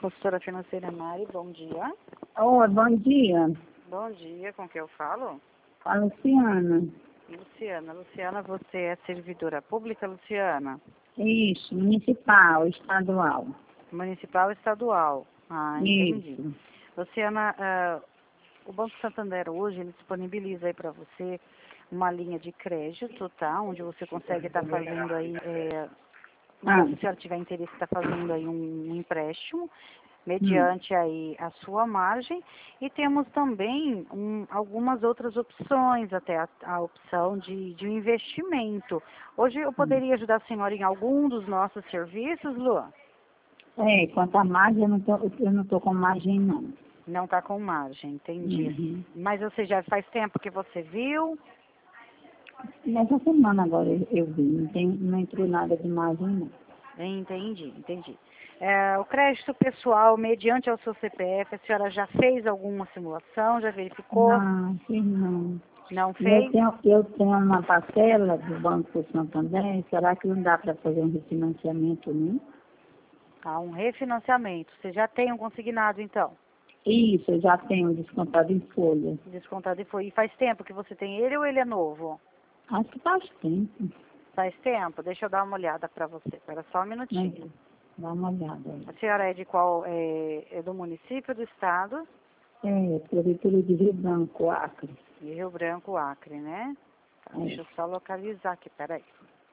Consultora financeira Mari, bom dia. Oi, bom dia. Bom dia, com quem eu falo? A Luciana. Luciana. Luciana, você é servidora pública, Luciana? Isso, municipal, estadual. Municipal e estadual. Ah, entendi. Isso. Luciana, o Banco Santander hoje, ele disponibiliza aí para você uma linha de crédito, tá? Onde você consegue estar fazendo aí, se a senhora tiver interesse, está fazendo aí um empréstimo, mediante aí a sua margem, e temos também algumas outras opções, até a opção de um investimento. Hoje eu poderia ajudar a senhora em algum dos nossos serviços, Luan? Quanto à margem, eu não tô com margem, não. Não está com margem, entendi. Mas você já faz tempo que você viu? Nessa semana agora eu vi, não entrou nada de margem, não. Entendi. O crédito pessoal, mediante ao seu CPF, a senhora já fez alguma simulação, já verificou? Não, fiz não. Não fez? Eu tenho uma parcela do Banco Santander, será que não dá para fazer um refinanciamento, né? Um refinanciamento. Você já tem um consignado, então? Isso, eu já tenho descontado em folha. Descontado e foi. E faz tempo que você tem ele ou ele é novo? Acho que faz tempo. Faz tempo? Deixa eu dar uma olhada para você. Espera só um minutinho. Dá uma olhada aí. A senhora é de qual? É do município, do estado? Prefeitura de Rio Branco, Acre. De Rio Branco, Acre, né? Tá, deixa eu só localizar aqui, peraí.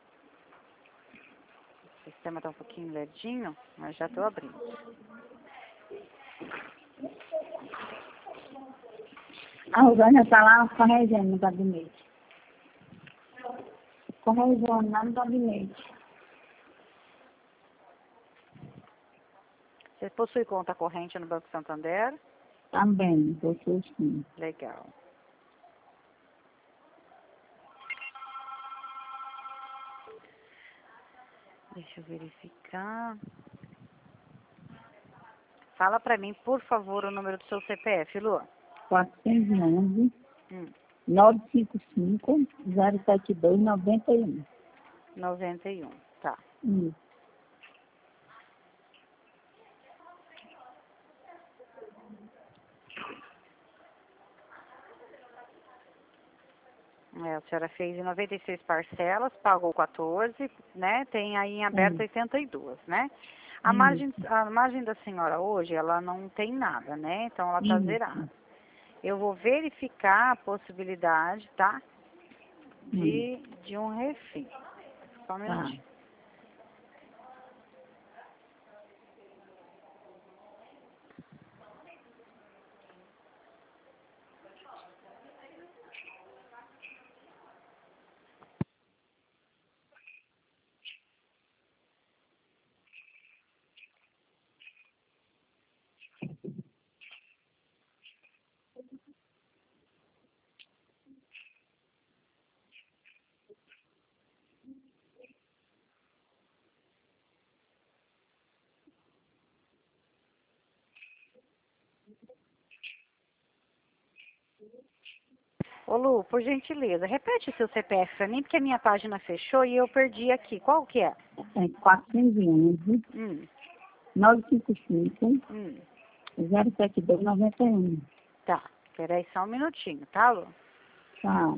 O sistema está um pouquinho lerdinho, mas já estou abrindo. A Rosânia está lá corrigendo no gabinete. Corrigendo lá no gabinete. Você possui conta corrente no Banco Santander? Também, você sim. Legal. Deixa eu verificar. Fala para mim, por favor, o número do seu CPF, Lu. 411 955 072 91. 91, tá. A senhora fez em 96 parcelas, pagou 14, né? Tem aí em aberto 82, né? A margem da senhora hoje, ela não tem nada, né? Então ela tá zerada. Eu vou verificar a possibilidade, tá? De um refim. Só um minutinho. Ô Lu, por gentileza, repete o seu CPF pra mim, porque a minha página fechou e eu perdi aqui. Qual que é? 411 955 072 91. Tá, peraí só um minutinho, tá, Lu? Tá.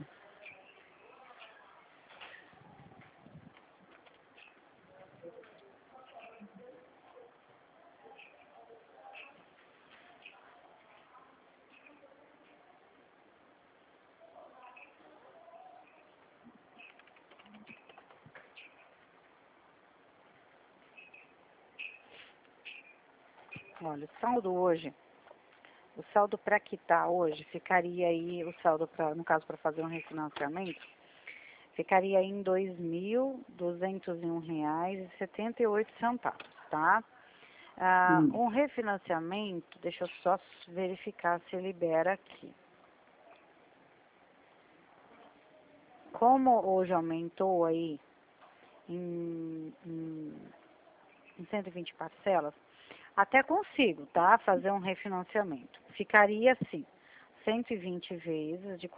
Olha, o saldo para quitar hoje, ficaria aí, o saldo, no caso, para fazer um refinanciamento, ficaria aí em R$ 2.201,78, tá? Um refinanciamento, deixa eu só verificar se libera aqui. Como hoje aumentou aí em 120 parcelas, até consigo, tá? Fazer um refinanciamento. Ficaria assim, 120 vezes de R$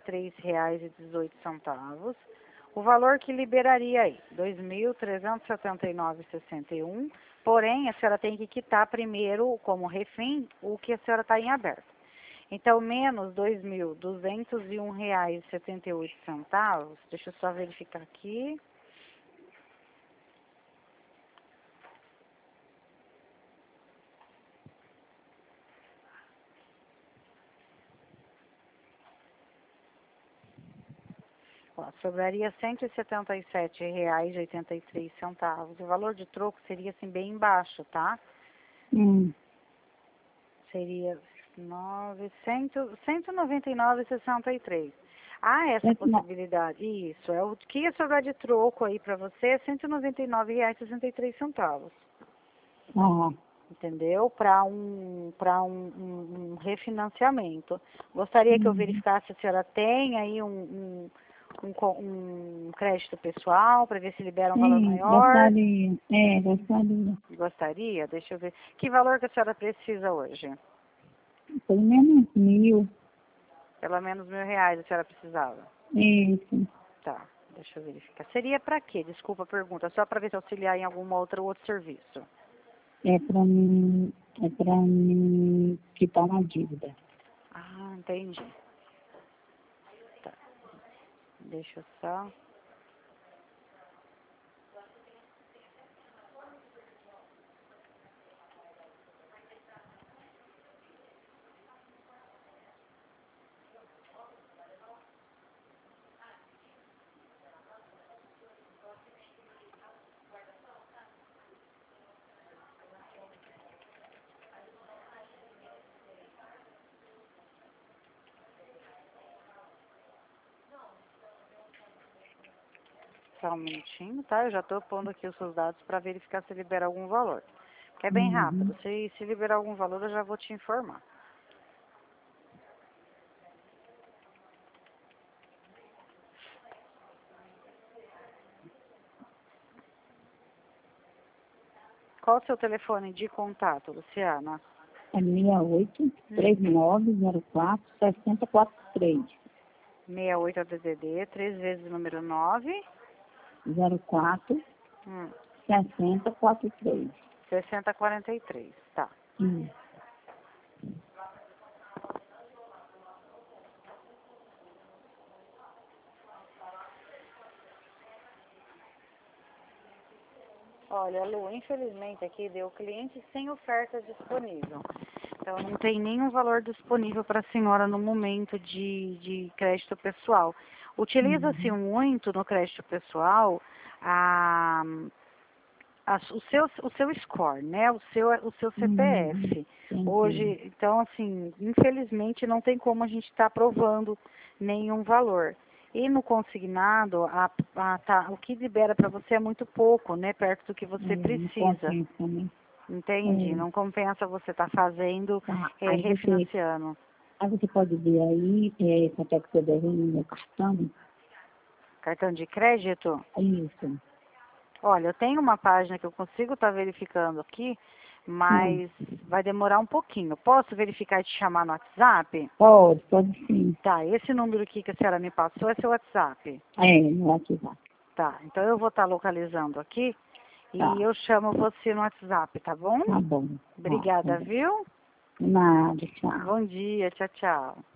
43,18. O valor que liberaria aí, R$ 2.379,61, Porém, a senhora tem que quitar primeiro, como refém, o que a senhora está em aberto. Então, menos R$ 2.201,78. Deixa eu só verificar aqui. Ó, sobraria R$ 177,83. O valor de troco seria assim bem baixo, tá? Seria 199,63. Há essa possibilidade. Isso, é o que ia sobrar de troco aí para você é R$ 199,63. Entendeu? Para um refinanciamento. Gostaria que eu verificasse se a senhora tem aí um crédito pessoal para ver se libera um valor maior. Gostaria. Gostaria? Deixa eu ver. Que valor que a senhora precisa hoje? Pelo menos 1.000. Pelo menos R$ 1.000 a senhora precisava. Isso. Tá, deixa eu verificar. Seria para quê? Desculpa a pergunta. Só para ver se auxiliar em algum outro serviço. É para mim quitar uma dívida. Ah, entendi. Tá. Deixa eu só. Só um minutinho, tá? Eu já estou pondo aqui os seus dados para verificar se libera algum valor. Que é bem rápido. Se liberar algum valor, eu já vou te informar. Qual o seu telefone de contato, Luciana? É 68-3904-6043. 68 DDD, 3 vezes o número 9. 04 6043. 6043, tá. Olha, Lu, infelizmente aqui deu cliente sem oferta disponível. Então não tem nenhum valor disponível para a senhora no momento de crédito pessoal. Utiliza-se muito no crédito pessoal o seu score, né? O seu CPF. Hoje, então, assim, infelizmente não tem como a gente estar aprovando nenhum valor. E no consignado, o que libera para você é muito pouco, né? Perto do que você precisa. Entende? Não compensa você estar fazendo, refinanciando. Você pode ver aí quanto é que você deve no meu cartão? Cartão de crédito? Isso. Olha, eu tenho uma página que eu consigo estar verificando aqui, mas vai demorar um pouquinho. Posso verificar e te chamar no WhatsApp? Pode sim. Tá, esse número aqui que a senhora me passou é seu WhatsApp? No WhatsApp. Tá, então eu vou estar localizando aqui e eu chamo você no WhatsApp, tá bom? Tá bom. Obrigada, viu? Nada, tchau. Bom dia, tchau, tchau.